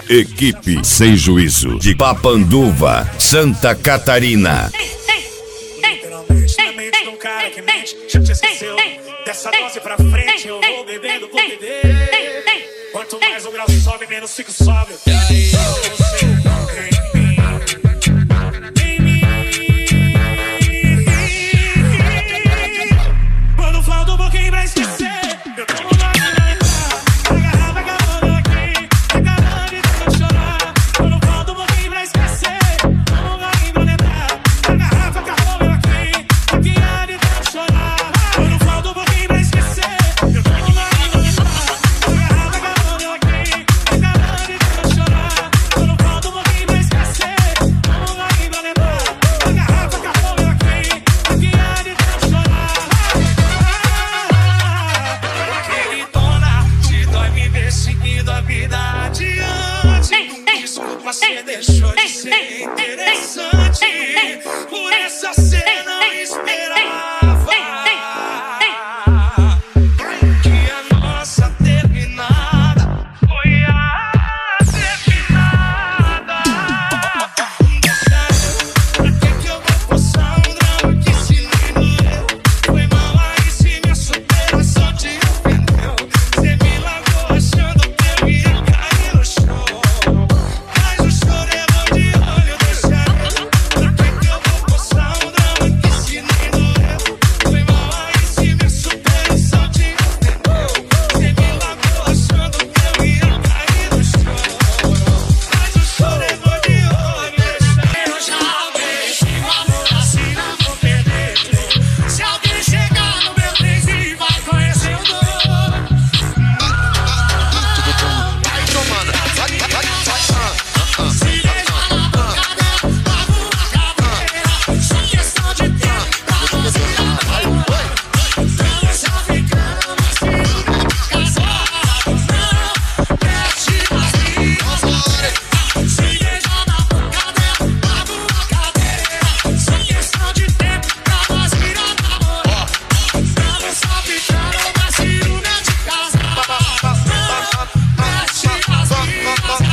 Equipe Sem Juízo de Papanduva, Santa Catarina. Literalmente na mente de um cara que mente, já te esqueceu. Dessa dose pra frente eu vou bebendo, vou beber. Quanto mais o grau sobe, menos fico sóbrio. E aí, você não crê em mim. Quando falta um pouquinho pra esquecer, eu tô no lado de lembrar. A garrafa acabou aqui, acabando de tanto chorar. Quando falta um pouquinho pra esquecer, eu tô no lado pra lembrar. A garrafa acabou aqui, acabando de tanto chorar. Quando falta um pouquinho pra esquecer, eu tô no lado pra lembrar. A garrafa acabou aqui, acabando de tanto chorar. Quando falta um pouquinho pra esquecer, eu tô no lado pra lembrar. A garrafa acabou aqui, acabando de tanto chorar. Aquele dona te dói me ver seguindo a vida adiante. Desculpa, você deixou de ser interessante. Por essa cena não esperava que a nossa terminada foi a terminada. Pra que eu vou forçar um drama que se lindo? Foi mal aí se minha superação te ofendeu. Você me largou achando que eu ia cair no chão. Mas o choro é bom de olho, deixa eu. Pra que eu vou forçar um drama que se lindo? Foi mal aí se minha superação te ofendeu. Você me largou achando que eu ia cair no chão. Mas o choro é bom de olho, deixa eu. Eu já amei, o amor assim não vou perder. Se alguém chegar no meu três e vai conhecer o dono. Se beijar na boca dela, lavo a cabeça. Só questão de tempo pra nós virar namoro. Estamos só ficando, mas se não casar, não mexe nas minhas horas. Se beijar na boca dela, lavo a cabeça. Só questão de tempo pra nós virar namoro. Estamos só ficando, mas se não mexe casar, não mexe nas minhas horas.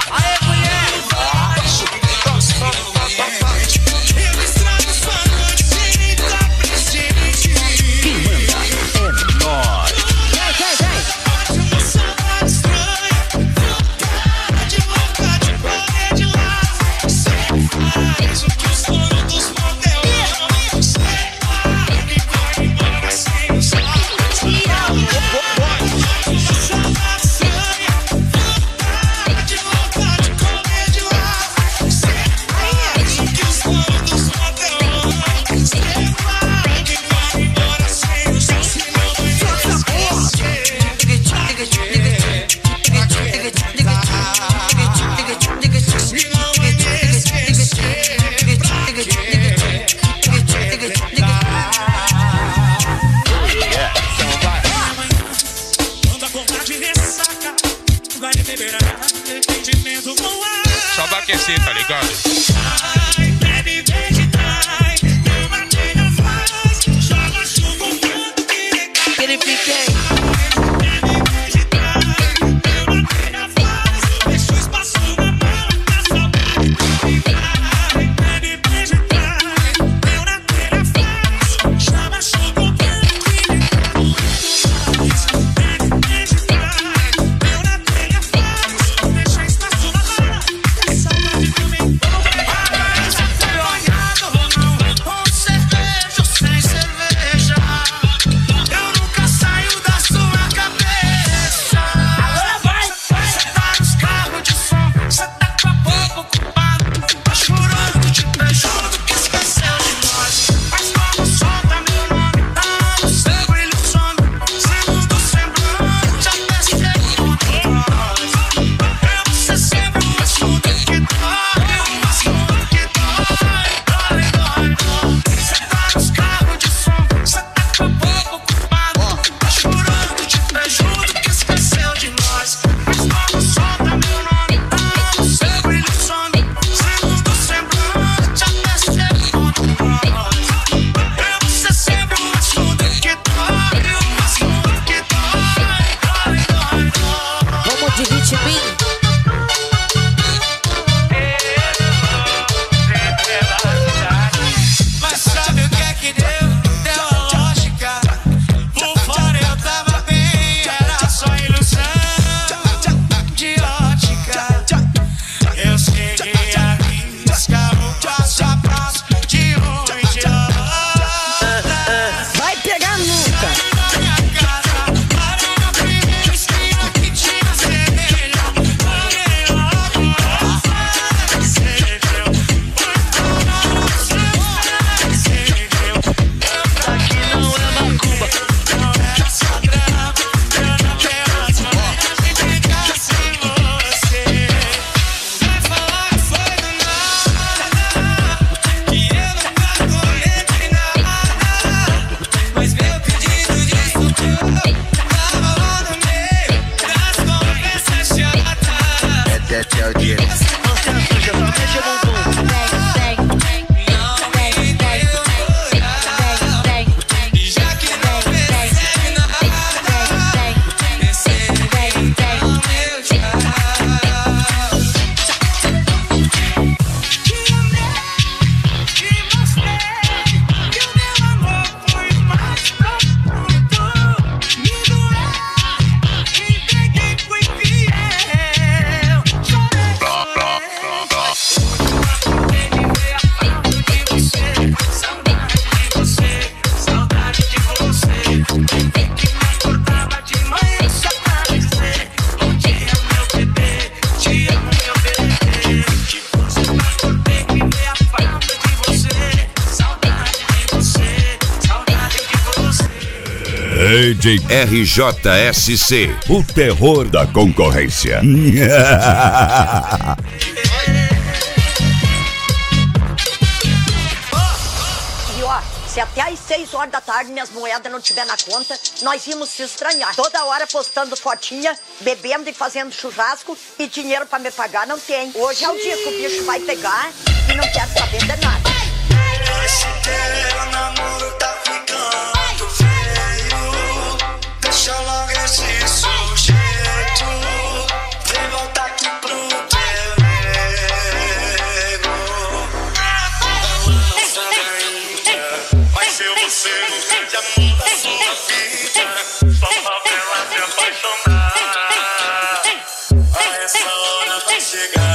Eu estrago sua noite sem estar presente. Bate uma saudade estranha, vontade louca de correr de lá. Você faz o que os donos dos motéis amam. Você vai que vai embora sem usar. Bate uma saudade estranha, vontade louca de correr de lá. Você faz o que os donos dos motéis amam. Você vai que vai embora sem usar. Senão não quando acordar de ressaca, vai beber arrependimento com ar. Só pra aquecer, tá ligado? Ai, bebe, beije, trai. Meu martelho faz, joga chuva um canto que recai. Bebe, beije, trai. Meu martelho faz, deixa o espaço na mão, na saudade. Ai, bebe, beije, trai. Meu martelho faz, joga chuva um canto que recai. Bebe, beije, trai. Meu martelho faz, deixa espaço na mão, na saudade também. Com cerveja ou sem cerveja, eu nunca saio da sua cabeça. Você tá nos carros de som, você tá com a boca ocupada, tá chorando de beijando que esqueceu de nós. Mas como solta meu nome, tá no seu brilho some, segundo semblante, até chega contra nós. Eu você sempre um assunto que dói, um assunto que dói, dói, dói, dói. Você tá nos carros de som, você tá com a boca ocupada, tá chorando de beijando que esqueceu de nós. Mas como solta meu nome, tá no seu brilho some, segundo semblante, até chega contra nós. Eu você sempre um assunto que dói, um assunto que dói, dói, dói, dói. Vamos de ritminho. DJ RJSC, o terror da concorrência. Se até às 6 horas da tarde minhas moedas não tiver na conta, nós íamos se estranhar. Toda hora postando fotinha, bebendo e fazendo churrasco e dinheiro pra me pagar não tem. Hoje é o dia que o bicho vai pegar e não quero saber de nada. Esse teu namoro tá ficando feio. Deixa logo esse sujeito. Vem voltar aqui pro teu nego. Vai ser você no grande amor da sua vida. Só falta ela se apaixonar. A essa hora vai chegar.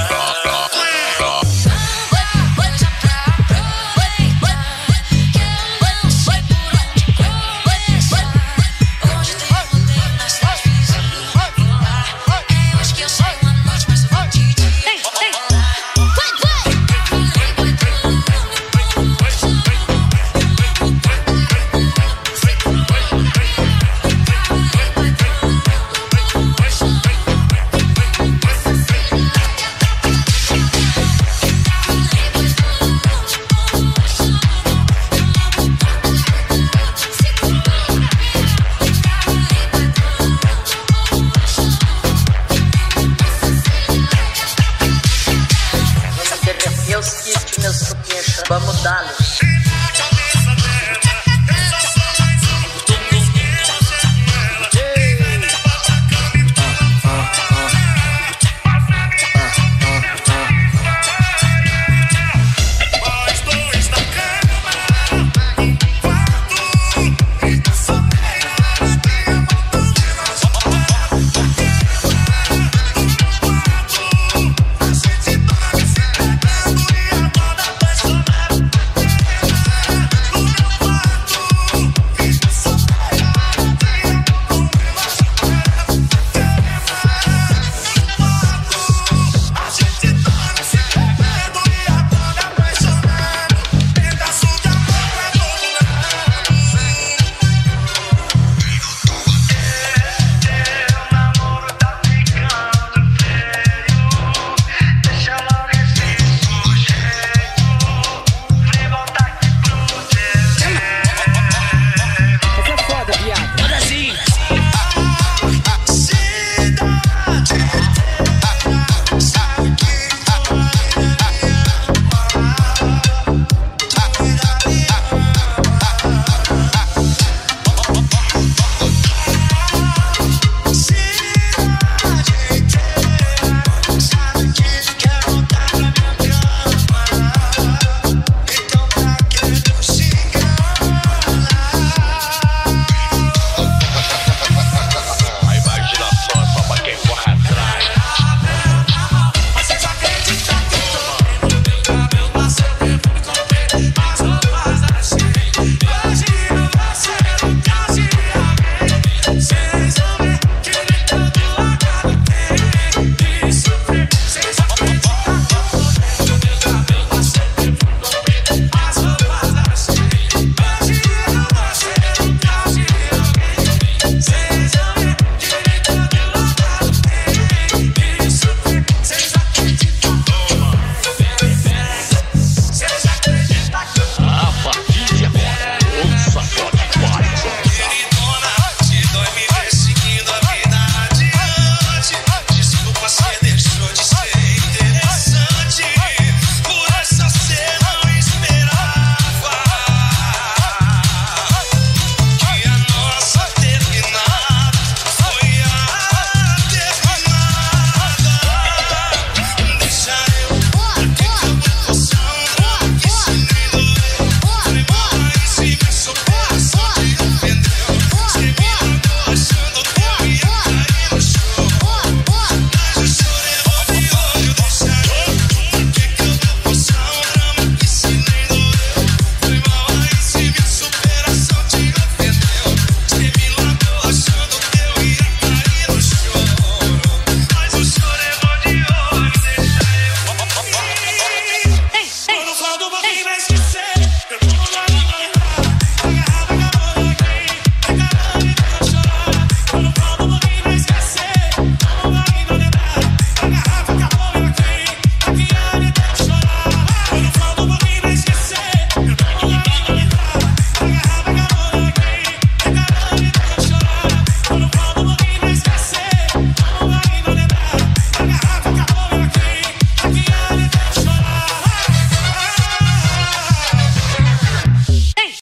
Meus supinhas, vamos dar-los.